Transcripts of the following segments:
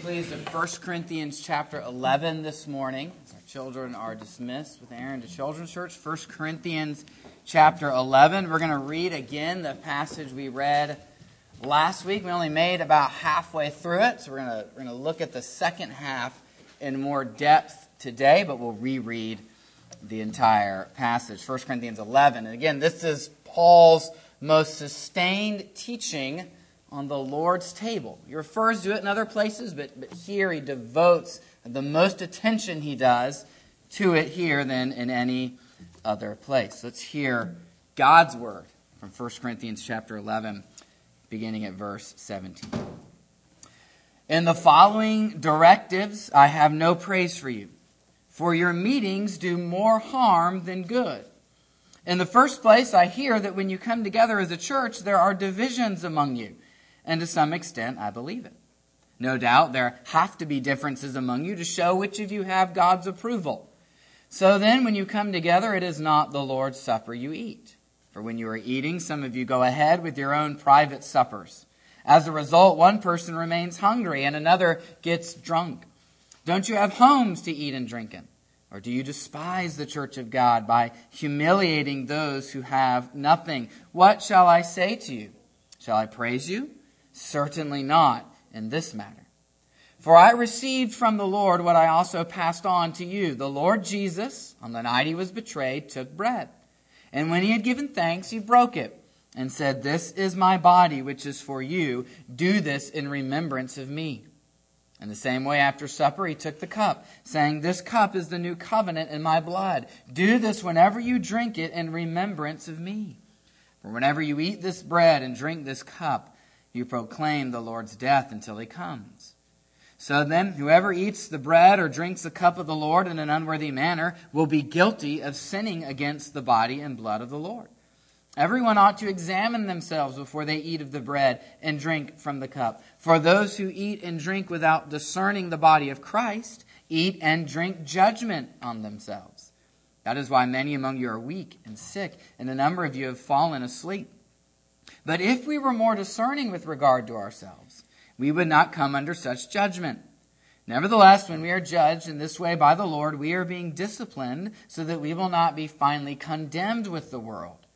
please, to 1 Corinthians chapter 11 this morning. As our children are dismissed with Aaron to Children's Church. 1 Corinthians chapter 11. We're going to read again the passage we read last week. We only made about halfway through it, so we're going to look at the second half in more depth today, but we'll reread the entire passage. 1 Corinthians 11. And again, this is Paul's most sustained teaching on the Lord's table. He refers to it in other places, but here he devotes the most attention he does to it here than in any other place. Let's hear God's word from 1 Corinthians chapter 11, beginning at verse 17. In the following directives, I have no praise for you, for your meetings do more harm than good. In the first place, I hear that when you come together as a church, there are divisions among you. And to some extent, I believe it. No doubt there have to be differences among you to show which of you have God's approval. So then, when you come together, it is not the Lord's Supper you eat. For when you are eating, some of you go ahead with your own private suppers. As a result, one person remains hungry and another gets drunk. Don't you have homes to eat and drink in? Or do you despise the church of God by humiliating those who have nothing? What shall I say to you? Shall I praise you? Certainly not in this matter. For I received from the Lord what I also passed on to you. The Lord Jesus, on the night he was betrayed, took bread. And when he had given thanks, he broke it and said, "This is my body, which is for you. Do this in remembrance of me." In the same way, after supper, he took the cup, saying, "This cup is the new covenant in my blood. Do this whenever you drink it in remembrance of me. For whenever you eat this bread and drink this cup, you proclaim the Lord's death until he comes. So then, whoever eats the bread or drinks the cup of the Lord in an unworthy manner will be guilty of sinning against the body and blood of the Lord. Everyone ought to examine themselves before they eat of the bread and drink from the cup. For those who eat and drink without discerning the body of Christ eat and drink judgment on themselves. That is why many among you are weak and sick, and a number of you have fallen asleep. But if we were more discerning with regard to ourselves, we would not come under such judgment. Nevertheless, when we are judged in this way by the Lord, we are being disciplined so that we will not be finally condemned with the world.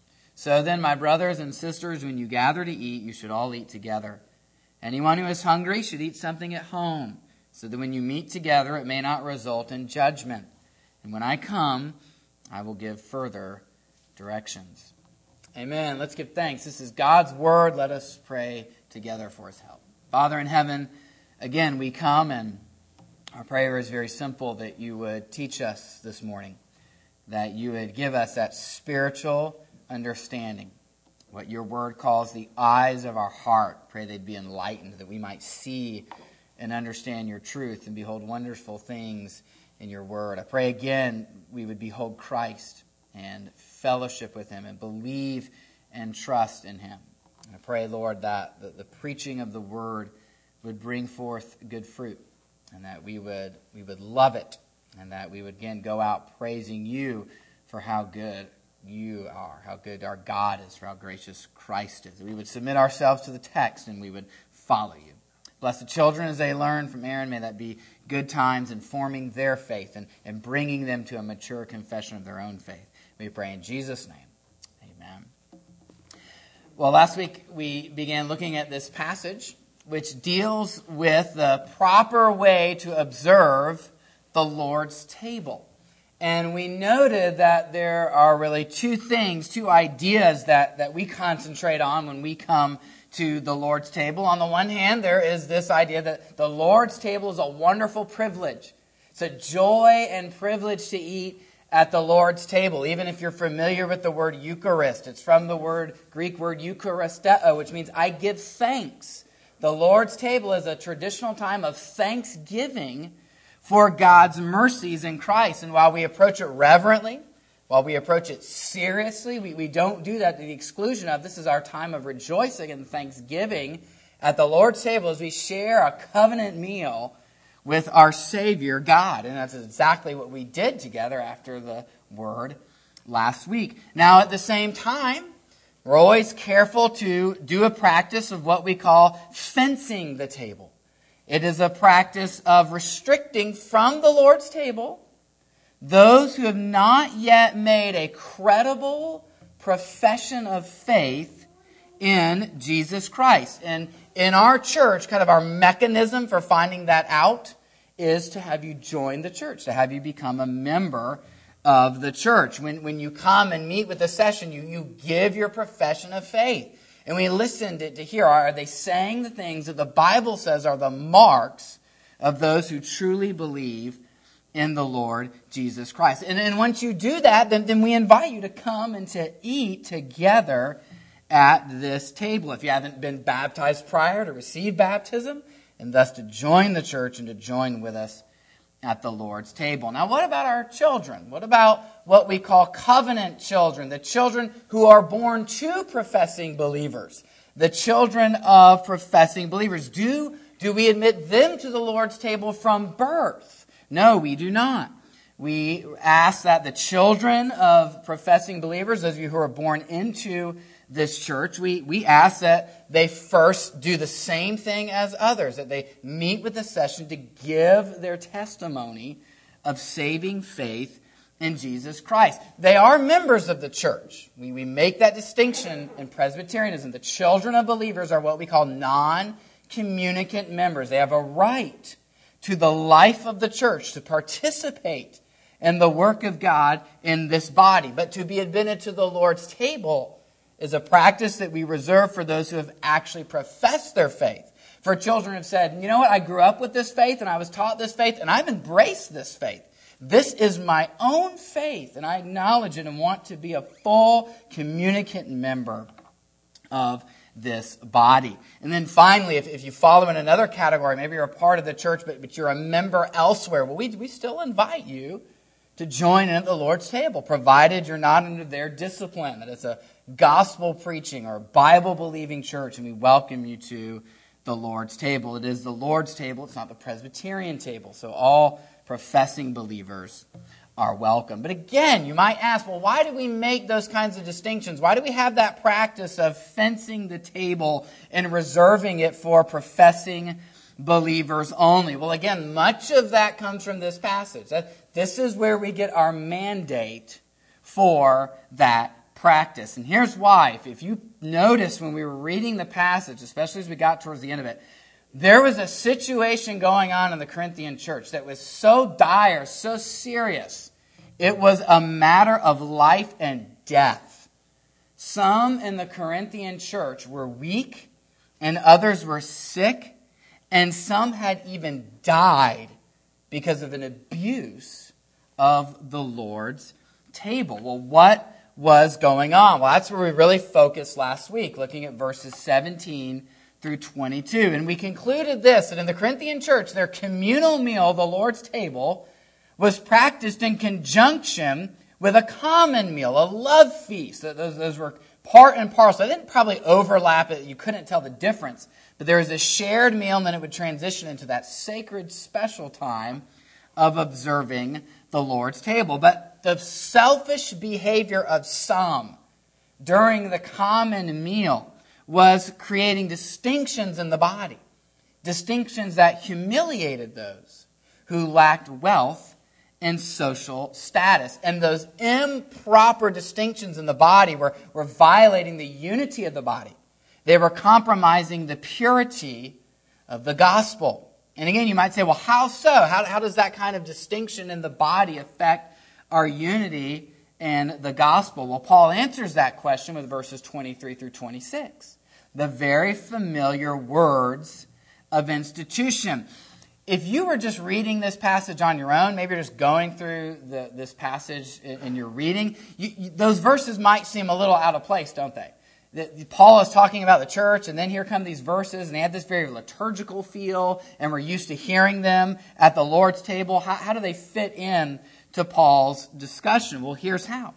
So then, my brothers and sisters, when you gather to eat, you should all eat together. Anyone who is hungry should eat something at home, so that when you meet together, it may not result in judgment. And when I come, I will give further directions. Amen. Let's give thanks. This is God's word. Let us pray together for his help. Father in heaven, again, we come, and our prayer is very simple, that you would teach us this morning, that you would give us that spiritual understanding, what your word calls the eyes of our heart. Pray they'd be enlightened, that we might see and understand your truth and behold wonderful things in your word. I pray again we would behold Christ and fellowship with him and believe and trust in him. I pray, Lord, that the preaching of the word would bring forth good fruit, and that we would love it, and that we would again go out praising you for how good you are, how good our God is, for how gracious Christ is. We would submit ourselves to the text and we would follow you. Bless the children as they learn from Aaron. May that be good times in forming their faith and bringing them to a mature confession of their own faith. We pray in Jesus' name. Amen. Well, last week we began looking at this passage, which deals with the proper way to observe the Lord's table. And we noted that there are really two ideas that we concentrate on when we come to the Lord's table. On the one hand, there is this idea that the Lord's table is a wonderful privilege. It's a joy and privilege to eat at the Lord's table. Even if you're familiar with the word Eucharist, it's from the Greek word Eucharisteo, which means I give thanks. The Lord's table is a traditional time of thanksgiving for God's mercies in Christ. And while we approach it reverently, while we approach it seriously, we don't do that to the exclusion of this is our time of rejoicing and thanksgiving at the Lord's table as we share a covenant meal with our Savior, God. And that's exactly what we did together after the word last week. Now, at the same time, we're always careful to do a practice of what we call fencing the table. It is a practice of restricting from the Lord's table those who have not yet made a credible profession of faith in Jesus Christ. And in our church, kind of our mechanism for finding that out is to have you join the church, to have you become a member of the church. When you come and meet with the session, you give your profession of faith. And we listen to hear, are they saying the things that the Bible says are the marks of those who truly believe in the Lord Jesus Christ? And once you do that, then we invite you to come and to eat together at this table. If you haven't been baptized prior, to receive baptism, and thus to join the church and to join with us at the Lord's table. Now, what about our children? What about what we call covenant children? The children who are born to professing believers. The children of professing believers. Do we admit them to the Lord's table from birth? No, we do not. We ask that the children of professing believers, those of you who are born into this church, we ask that they first do the same thing as others, that they meet with the session to give their testimony of saving faith in Jesus Christ. They are members of the church. We make that distinction in Presbyterianism. The children of believers are what we call non-communicant members. They have a right to the life of the church, to participate in the work of God in this body. But to be admitted to the Lord's table is a practice that we reserve for those who have actually professed their faith. For children who have said, you know what, I grew up with this faith and I was taught this faith and I've embraced this faith. This is my own faith and I acknowledge it and want to be a full communicant member of this body. And then finally, if you follow in another category, maybe you're a part of the church, but you're a member elsewhere, well, we still invite you to join in at the Lord's table, provided you're not under their discipline, that it's a gospel preaching or Bible believing church, and we welcome you to the Lord's table. It is the Lord's table, it's not the Presbyterian table, so all professing believers are welcome. But again, you might ask, well, why do we make those kinds of distinctions? Why do we have that practice of fencing the table and reserving it for professing believers only? Well, again, much of that comes from this passage. This is where we get our mandate for that practice. And here's why. If you notice when we were reading the passage, especially as we got towards the end of it, there was a situation going on in the Corinthian church that was so dire, so serious. It was a matter of life and death. Some in the Corinthian church were weak, and others were sick, and some had even died because of an abuse of the Lord's table. Well, what was going on? Well, that's where we really focused last week, looking at verses 17 through 22. And we concluded this, that in the Corinthian church, their communal meal, the Lord's table, was practiced in conjunction with a common meal, a love feast. Those were part and parcel. They didn't probably overlap it. You couldn't tell the difference. But there was a shared meal, and then it would transition into that sacred, special time of observing the Lord's table. But the selfish behavior of some during the common meal was creating distinctions in the body, distinctions that humiliated those who lacked wealth and social status. And those improper distinctions in the body were violating the unity of the body. They were compromising the purity of the gospel. And again, you might say, well, how so? How does that kind of distinction in the body affect our unity in the gospel? Well, Paul answers that question with verses 23 through 26. The very familiar words of institution. If you were just reading this passage on your own, maybe you're just going through this passage in your reading, those verses might seem a little out of place, don't they? Paul is talking about the church, and then here come these verses, and they have this very liturgical feel, and we're used to hearing them at the Lord's table. How do they fit in to Paul's discussion? Well, here's how.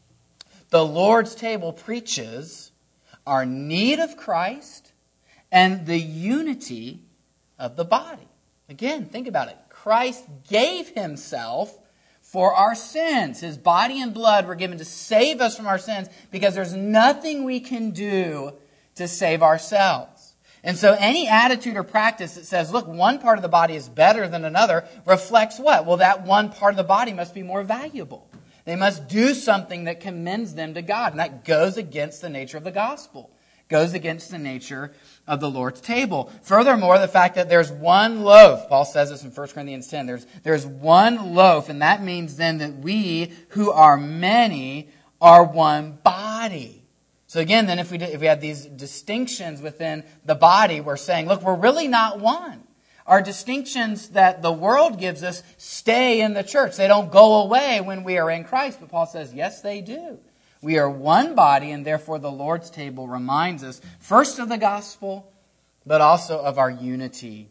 The Lord's table preaches our need of Christ and the unity of the body. Again, think about it. Christ gave himself for our sins. His body and blood were given to save us from our sins because there's nothing we can do to save ourselves. And so any attitude or practice that says, look, one part of the body is better than another reflects what? Well, that one part of the body must be more valuable. They must do something that commends them to God. And that goes against the nature of the gospel. Goes against the nature of the Lord's table. Furthermore, the fact that there's one loaf. Paul says this in 1 Corinthians 10. There's one loaf, and that means then that we who are many are one body. So again, then if we have these distinctions within the body, we're saying, look, we're really not one. Our distinctions that the world gives us stay in the church. They don't go away when we are in Christ. But Paul says, yes, they do. We are one body, and therefore the Lord's table reminds us first of the gospel, but also of our unity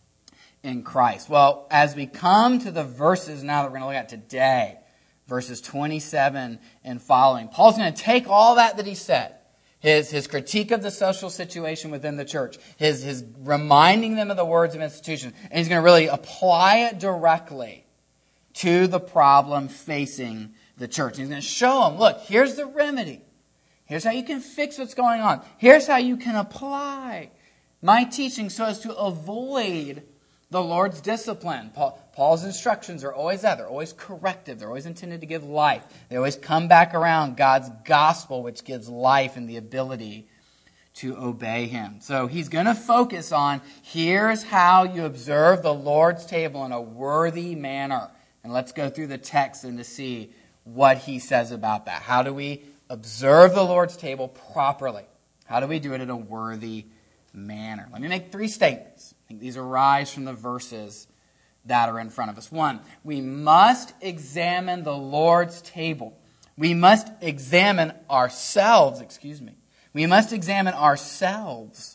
in Christ. Well, as we come to the verses now that we're going to look at today, verses 27 and following, Paul's going to take all that he said, his critique of the social situation within the church, his reminding them of the words of institution, and he's going to really apply it directly to the problem facing the church. He's going to show them, look, here's the remedy. Here's how you can fix what's going on. Here's how you can apply my teaching so as to avoid the Lord's discipline. Paul's instructions are always that. They're always corrective. They're always intended to give life. They always come back around God's gospel, which gives life and the ability to obey Him. So he's going to focus on, here's how you observe the Lord's table in a worthy manner. And let's go through the text and to see what he says about that. How do we observe the Lord's table properly? How do we do it in a worthy manner? Let me make 3 statements. I think these arise from the verses that are in front of us. 1, we must examine the Lord's table. We must examine ourselves, We must examine ourselves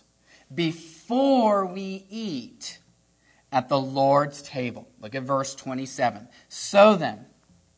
before we eat at the Lord's table. Look at verse 27. So then,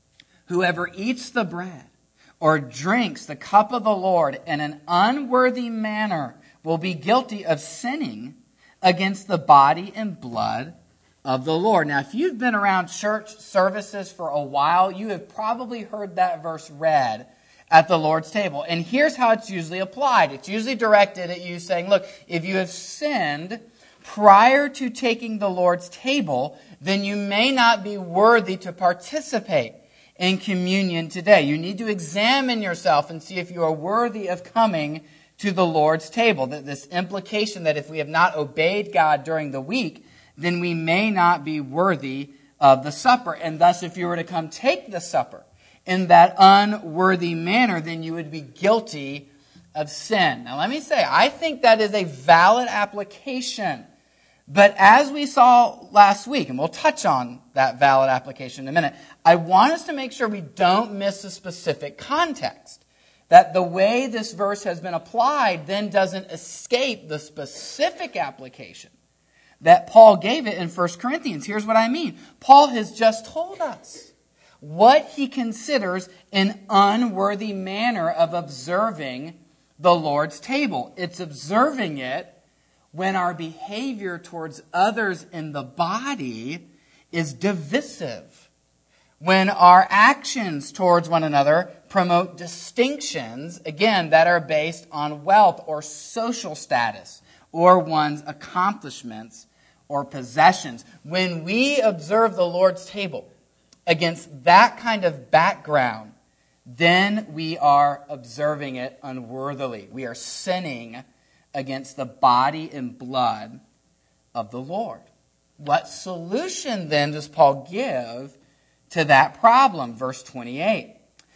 whoever eats the bread or drinks the cup of the Lord in an unworthy manner will be guilty of sinning against the body and blood of the Lord. Now, if you've been around church services for a while, you have probably heard that verse read at the Lord's table. And here's how it's usually applied. It's usually directed at you saying, look, if you have sinned prior to taking the Lord's table, then you may not be worthy to participate in communion today. You need to examine yourself and see if you are worthy of coming to the Lord's table. This implication that if we have not obeyed God during the week, then we may not be worthy of the supper. And thus, if you were to come take the supper in that unworthy manner, then you would be guilty of sin. Now, let me say, I think that is a valid application. But as we saw last week, and we'll touch on that valid application in a minute, I want us to make sure we don't miss a specific context. That the way this verse has been applied then doesn't escape the specific application that Paul gave it in 1 Corinthians. Here's what I mean. Paul has just told us what he considers an unworthy manner of observing the Lord's table. It's observing it when our behavior towards others in the body is divisive. When our actions towards one another promote distinctions, again, that are based on wealth or social status or one's accomplishments or possessions. When we observe the Lord's table against that kind of background, then we are observing it unworthily. We are sinning against the body and blood of the Lord. What solution then does Paul give to that problem? Verse 28.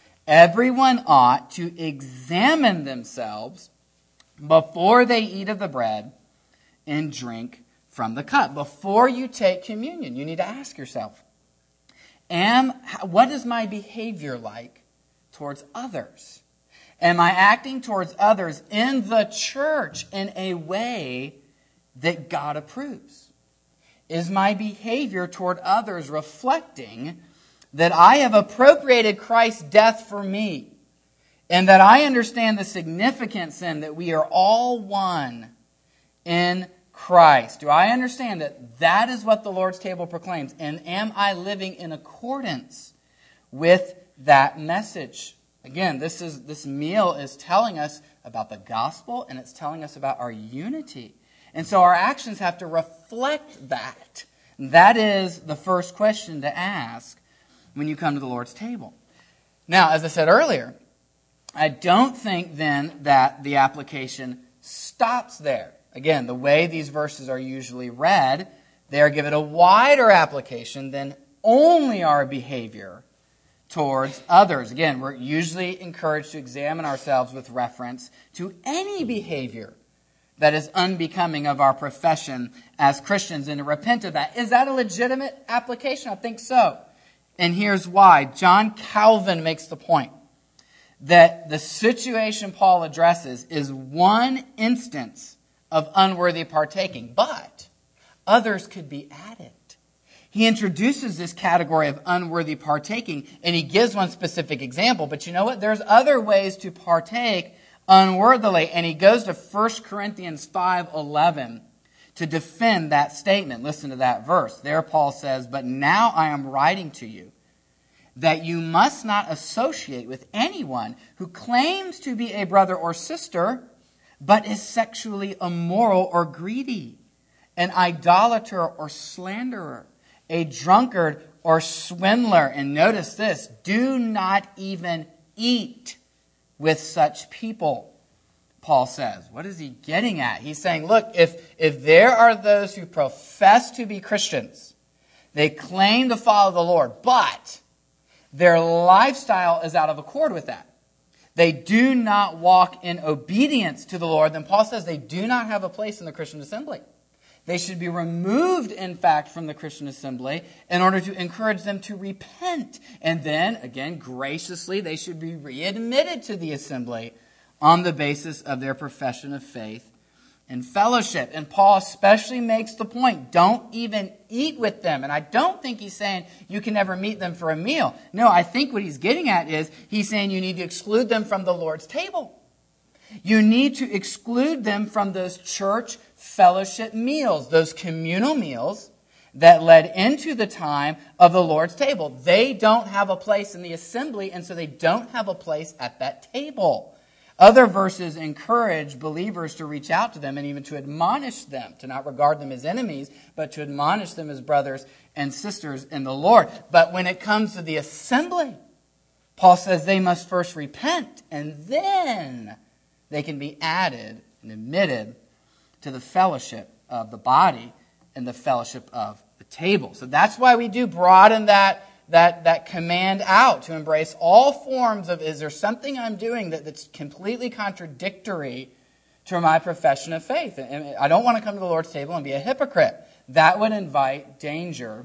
Everyone ought to examine themselves before they eat of the bread and drink from the cup. Before you take communion, you need to ask yourself, what is my behavior like towards others? Am I acting towards others in the church in a way that God approves? Is my behavior toward others reflecting that I have appropriated Christ's death for me and that I understand the significance in that we are all one in Christ? Do I understand that that is what the Lord's table proclaims? And am I living in accordance with that message? Again, this meal is telling us about the gospel, and it's telling us about our unity. And so our actions have to reflect that. That is the first question to ask when you come to the Lord's table. Now, as I said earlier, I don't think then that the application stops there. Again, the way these verses are usually read, they are given a wider application than only our behavior towards others. Again, we're usually encouraged to examine ourselves with reference to any behavior that is unbecoming of our profession as Christians and to repent of that. Is that a legitimate application? I think so. And here's why. John Calvin makes the point that the situation Paul addresses is one instance of unworthy partaking, but others could be added. He introduces this category of unworthy partaking, and he gives one specific example. But you know what? There's other ways to partake unworthily. And he goes to 1 Corinthians 5:11 to defend that statement. Listen to that verse. There Paul says, "But now I am writing to you that you must not associate with anyone who claims to be a brother or sister, but is sexually immoral or greedy, an idolater or slanderer, a drunkard or swindler." And notice this, do not even eat with such people, Paul says. What is he getting at? He's saying, look, if there are those who profess to be Christians, they claim to follow the Lord, but their lifestyle is out of accord with that. They do not walk in obedience to the Lord, then Paul says they do not have a place in the Christian assembly. They should be removed, in fact, from the Christian assembly in order to encourage them to repent. And then, again, graciously, they should be readmitted to the assembly on the basis of their profession of faith and fellowship. And Paul especially makes the point, don't even eat with them. And I don't think he's saying you can never meet them for a meal. No, I think what he's getting at is he's saying you need to exclude them from the Lord's table. You need to exclude them from those church fellowship meals, those communal meals that led into the time of the Lord's table. They don't have a place in the assembly, and so they don't have a place at that table. Other verses encourage believers to reach out to them and even to admonish them, to not regard them as enemies, but to admonish them as brothers and sisters in the Lord. But when it comes to the assembly, Paul says they must first repent, and then they can be added and admitted to the fellowship of the body and the fellowship of the table. So that's why we do broaden that command out to embrace all forms of, is there something I'm doing that's completely contradictory to my profession of faith? And I don't want to come to the Lord's table and be a hypocrite. That would invite danger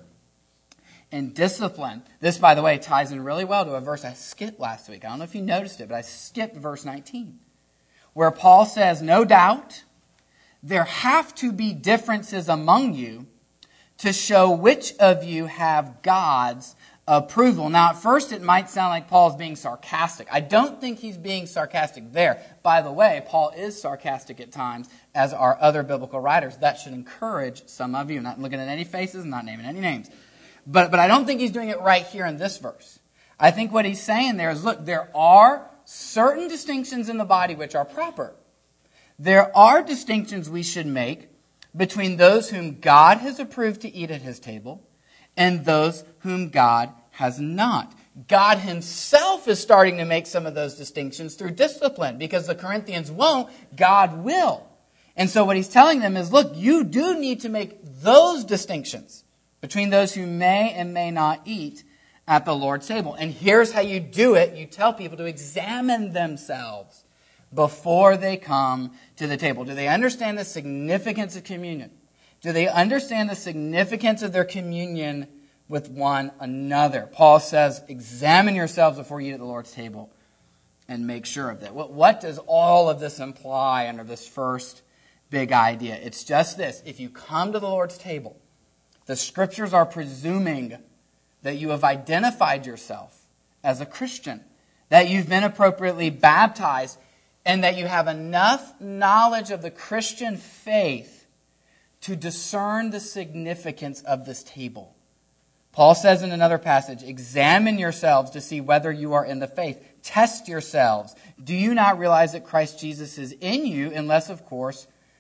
and discipline. This, by the way, ties in really well to a verse I skipped last week. I don't know if you noticed it, but I skipped verse 19. Where Paul says, no doubt, there have to be differences among you to show which of you have God's approval. Now, at first, it might sound like Paul's being sarcastic. I don't think he's being sarcastic there. By the way, Paul is sarcastic at times, as are other biblical writers. That should encourage some of you. I'm not looking at any faces, not naming any names. But I don't think he's doing it right here in this verse. I think what he's saying there is, look, there are certain distinctions in the body which are proper. There are distinctions we should make between those whom God has approved to eat at his table and those whom God has not. God himself is starting to make some of those distinctions through discipline, because the Corinthians won't, God will. And so what he's telling them is, look, you do need to make those distinctions between those who may and may not eat at the Lord's table. And here's how you do it. You tell people to examine themselves before they come to the table. Do they understand the significance of communion? Do they understand the significance of their communion with one another? Paul says, examine yourselves before you eat at the Lord's table and make sure of that. What does all of this imply under this first big idea? It's just this. If you come to the Lord's table, the Scriptures are presuming that you have identified yourself as a Christian, that you've been appropriately baptized, and that you have enough knowledge of the Christian faith to discern the significance of this table. Paul says in another passage, examine yourselves to see whether you are in the faith. Test yourselves. Do you not realize that Christ Jesus is in you, unless, of course,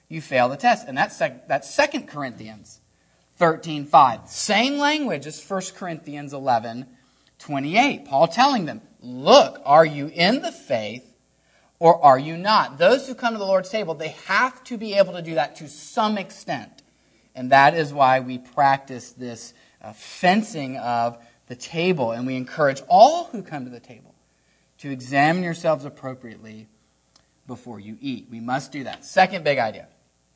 you fail the test. And that's 2 Corinthians 13:5. Same language as 1 Corinthians 11:28. Paul telling them, look, are you in the faith or are you not? Those who come to the Lord's table, they have to be able to do that to some extent. And that is why we practice this fencing of the table. And we encourage all who come to the table to examine yourselves appropriately before you eat. We must do that. Second big idea.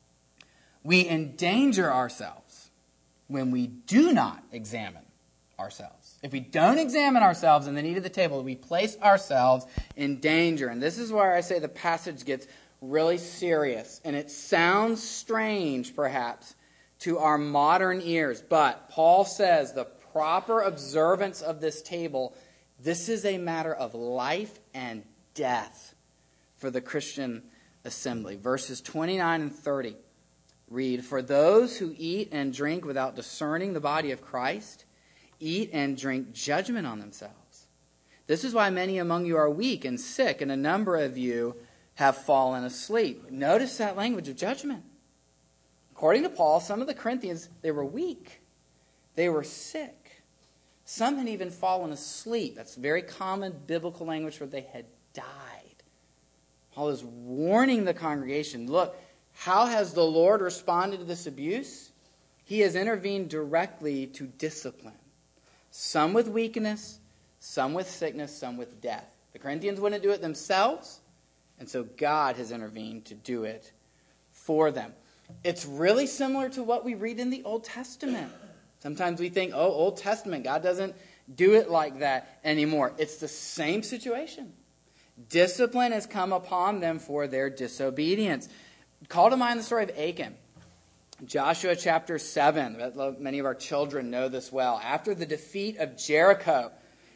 We endanger ourselves when we do not examine ourselves. If we don't examine ourselves in the need of the table, we place ourselves in danger. And this is where I say the passage gets really serious. And it sounds strange, perhaps, to our modern ears. But Paul says the proper observance of this table, this is a matter of life and death for the Christian assembly. Verses 29 and 30 read, for those who eat and drink without discerning the body of Christ, eat and drink judgment on themselves. This is why many among you are weak and sick, and a number of you have fallen asleep. Notice that language of judgment. According to Paul, some of the Corinthians, they were weak. They were sick. Some had even fallen asleep. That's very common biblical language where they had died. Paul is warning the congregation, look, how has the Lord responded to this abuse? He has intervened directly to discipline. Some with weakness, some with sickness, some with death. The Corinthians wouldn't do it themselves, and so God has intervened to do it for them. It's really similar to what we read in the Old Testament. Sometimes we think, oh, Old Testament, God doesn't do it like that anymore. It's the same situation. Discipline has come upon them for their disobedience. Call to mind the story of Achan. Joshua chapter 7. Many of our children know this well. After the defeat of Jericho,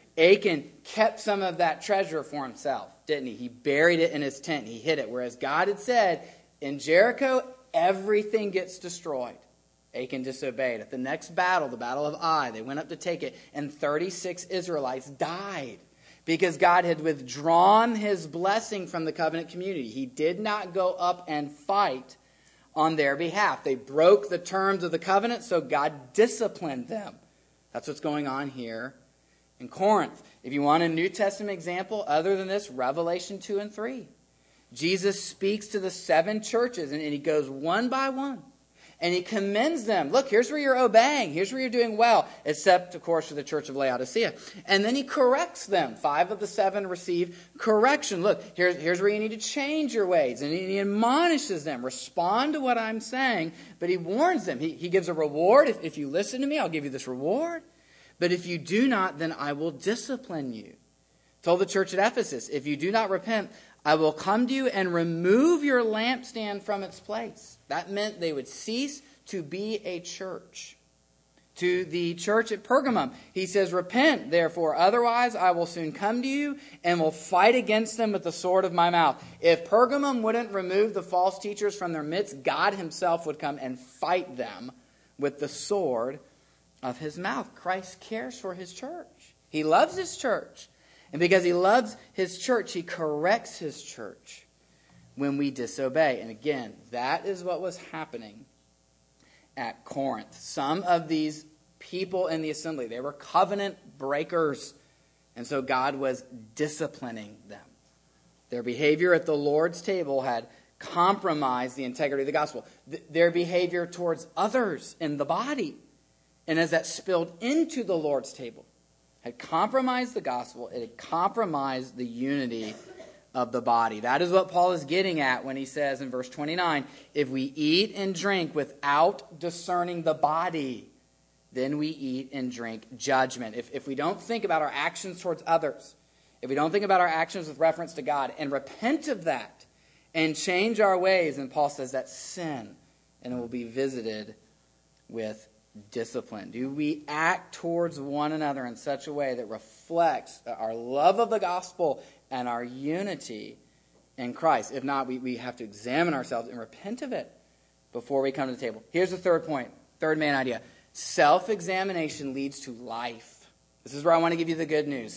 Achan kept some of that treasure for himself, didn't he? He buried it in his tent. He hid it. Whereas God had said, in Jericho, everything gets destroyed. Achan disobeyed. At the next battle, the battle of Ai, they went up to take it, and 36 Israelites died because God had withdrawn his blessing from the covenant community. He did not go up and fight on their behalf. They broke the terms of the covenant, so God disciplined them. That's what's going on here in Corinth. If you want a New Testament example other than this, Revelation 2 and 3. Jesus speaks to the 7 churches, and he goes one by one. And he commends them. Look, here's where you're obeying. Here's where you're doing well. Except, of course, for the church of Laodicea. And then he corrects them. 5 of the 7 receive correction. Look, here's where you need to change your ways. And he admonishes them. Respond to what I'm saying. But he warns them. He gives a reward. If you listen to me, I'll give you this reward. But if you do not, then I will discipline you. Told the church at Ephesus, if you do not repent, I will come to you and remove your lampstand from its place. That meant they would cease to be a church. To the church at Pergamum, he says, repent, therefore, otherwise I will soon come to you and will fight against them with the sword of my mouth. If Pergamum wouldn't remove the false teachers from their midst, God himself would come and fight them with the sword of his mouth. Christ cares for his church. He loves his church. And because he loves his church, he corrects his church when we disobey. And again, that is what was happening at Corinth. Some of these people in the assembly, they were covenant breakers. And so God was disciplining them. Their behavior at the Lord's table had compromised the integrity of the gospel. Their behavior towards others in the body, and as that spilled into the Lord's table, had compromised the gospel. It had compromised the unity of the body. That is what Paul is getting at when he says in verse 29, if we eat and drink without discerning the body, then we eat and drink judgment. If we don't think about our actions towards others, if we don't think about our actions with reference to God and repent of that and change our ways, then Paul says that's sin and it will be visited with discipline. Do we act towards one another in such a way that reflects our love of the gospel and our unity in Christ? If not, we have to examine ourselves and repent of it before we come to the table. Here's the third point, third main idea. Self-examination leads to life. This is where I want to give you the good news.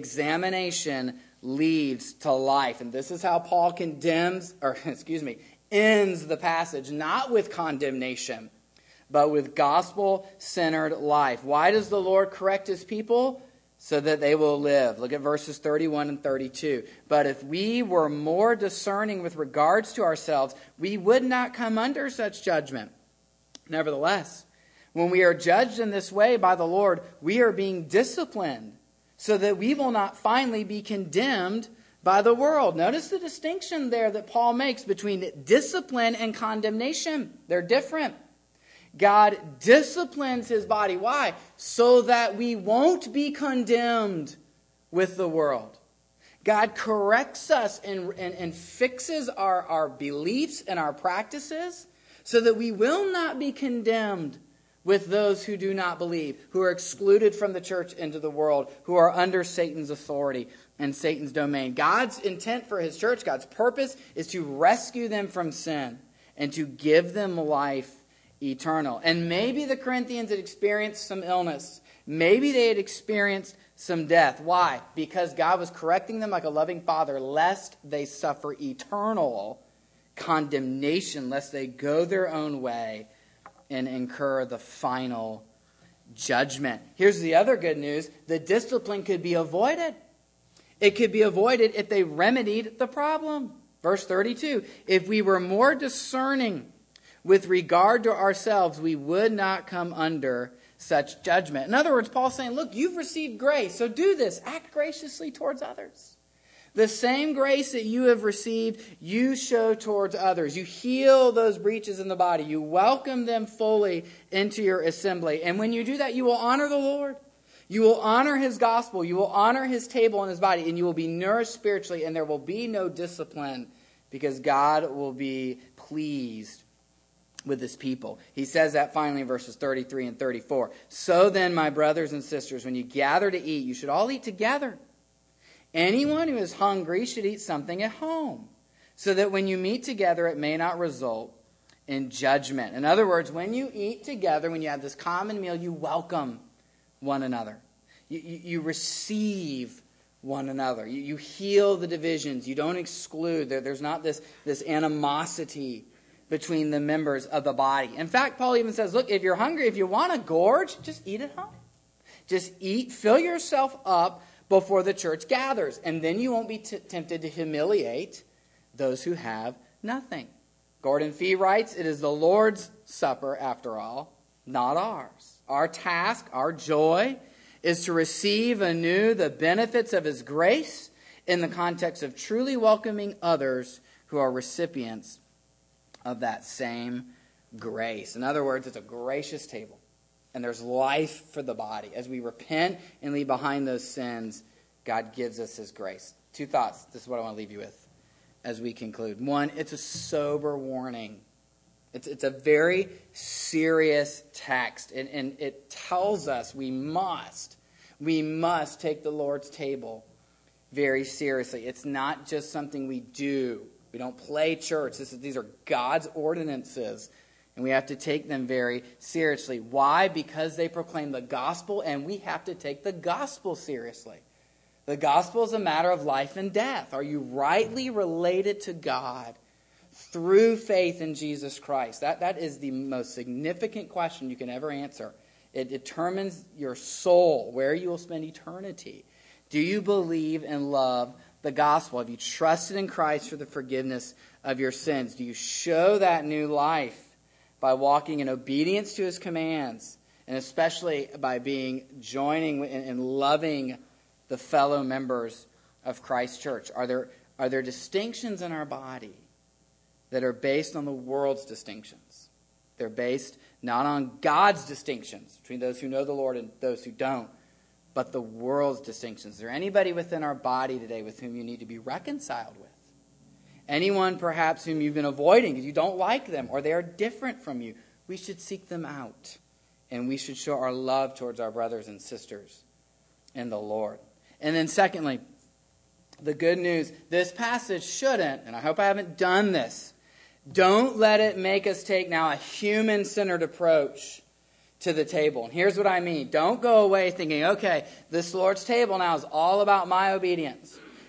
Self-examination leads to life. And this is how Paul ends the passage not with condemnation, but with gospel-centered life. Why does the Lord correct his people? So that they will live. Look at verses 31 and 32. But if we were more discerning with regards to ourselves, we would not come under such judgment. Nevertheless, when we are judged in this way by the Lord, we are being disciplined so that we will not finally be condemned by the world. Notice the distinction there that Paul makes between discipline and condemnation. They're different. God disciplines his body. Why? So that we won't be condemned with the world. God corrects us and fixes our beliefs and our practices so that we will not be condemned with those who do not believe, who are excluded from the church into the world, who are under Satan's authority and Satan's domain. God's intent for his church, God's purpose, is to rescue them from sin and to give them life eternal. And maybe the Corinthians had experienced some illness. Maybe they had experienced some death. Why? Because God was correcting them like a loving father, lest they suffer eternal condemnation, lest they go their own way and incur the final judgment. Here's the other good news. The discipline could be avoided. It could be avoided if they remedied the problem. Verse 32, if we were more discerning with regard to ourselves, we would not come under such judgment. In other words, Paul's saying, look, you've received grace, so do this. Act graciously towards others. The same grace that you have received, you show towards others. You heal those breaches in the body. You welcome them fully into your assembly. And when you do that, you will honor the Lord. You will honor his gospel. You will honor his table and his body. And you will be nourished spiritually. And there will be no discipline because God will be pleased with his people. He says that finally in verses 33 and 34. So then, my brothers and sisters, when you gather to eat, you should all eat together. Anyone who is hungry should eat something at home, so that when you meet together, it may not result in judgment. In other words, when you eat together, when you have this common meal, you welcome one another. You receive one another. You heal the divisions. You don't exclude. There's not this animosity between the members of the body. In fact, Paul even says, look, if you're hungry, if you want to gorge, just eat at home. Just eat, fill yourself up before the church gathers. And then you won't be tempted to humiliate those who have nothing. Gordon Fee writes, it is the Lord's supper, after all, not ours. Our task, our joy, is to receive anew the benefits of his grace in the context of truly welcoming others who are recipients of that same grace. In other words, it's a gracious table. And there's life for the body. As we repent and leave behind those sins, God gives us his grace. Two thoughts. This is what I want to leave you with as we conclude. One, it's a sober warning. It's a very serious text. And it tells us we must take the Lord's table very seriously. It's not just something we do. We don't play church. These are God's ordinances. And we have to take them very seriously. Why? Because they proclaim the gospel, and we have to take the gospel seriously. The gospel is a matter of life and death. Are you rightly related to God through faith in Jesus Christ? That is the most significant question you can ever answer. It determines your soul, where you will spend eternity. Do you believe and love the gospel? Have you trusted in Christ for the forgiveness of your sins? Do you show that new life by walking in obedience to his commands, and especially by joining and loving the fellow members of Christ's church? Are there distinctions in our body that are based on the world's distinctions? They're based not on God's distinctions between those who know the Lord and those who don't, but the world's distinctions. Is there anybody within our body today with whom you need to be reconciled with? Anyone perhaps whom you've been avoiding because you don't like them or they are different from you? We should seek them out. And we should show our love towards our brothers and sisters in the Lord. And then secondly, the good news, this passage shouldn't, and I hope I haven't done this, don't let it make us take now a human-centered approach to the table. And here's what I mean. Don't go away thinking, okay, this Lord's table now is all about my obedience.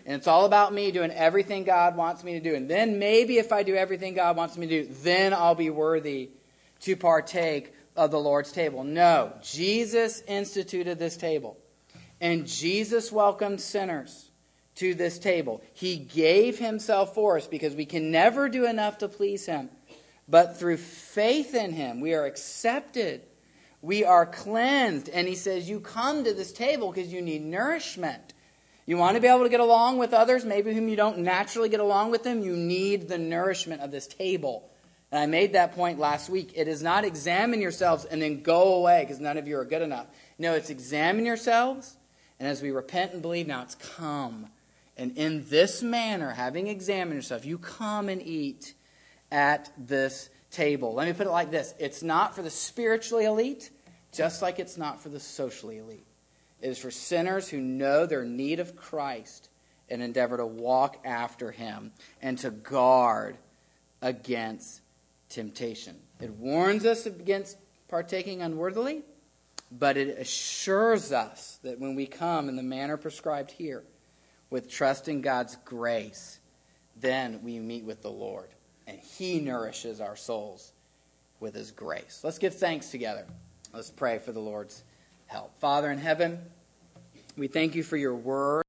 and it's all about me doing everything God wants me to do. And then maybe if I do everything God wants me to do, then I'll be worthy to partake of the Lord's table. No, Jesus instituted this table. And Jesus welcomed sinners to this table. He gave himself for us because we can never do enough to please him. But through faith in him, we are accepted. We are cleansed. And he says, you come to this table because you need nourishment. You want to be able to get along with others, maybe whom you don't naturally get along with them. You need the nourishment of this table. And I made that point last week. It is not examine yourselves and then go away because none of you are good enough. No, it's examine yourselves. And as we repent and believe, now it's come. And in this manner, having examined yourself, you come and eat at this table. Let me put it like this. It's not for the spiritually elite, just like it's not for the socially elite. It is for sinners who know their need of Christ and endeavor to walk after him and to guard against temptation. It warns us against partaking unworthily, but it assures us that when we come in the manner prescribed here, with trust in God's grace, then we meet with the Lord. And he nourishes our souls with his grace. Let's give thanks together. Let's pray for the Lord's help. Father in heaven, we thank you for your word.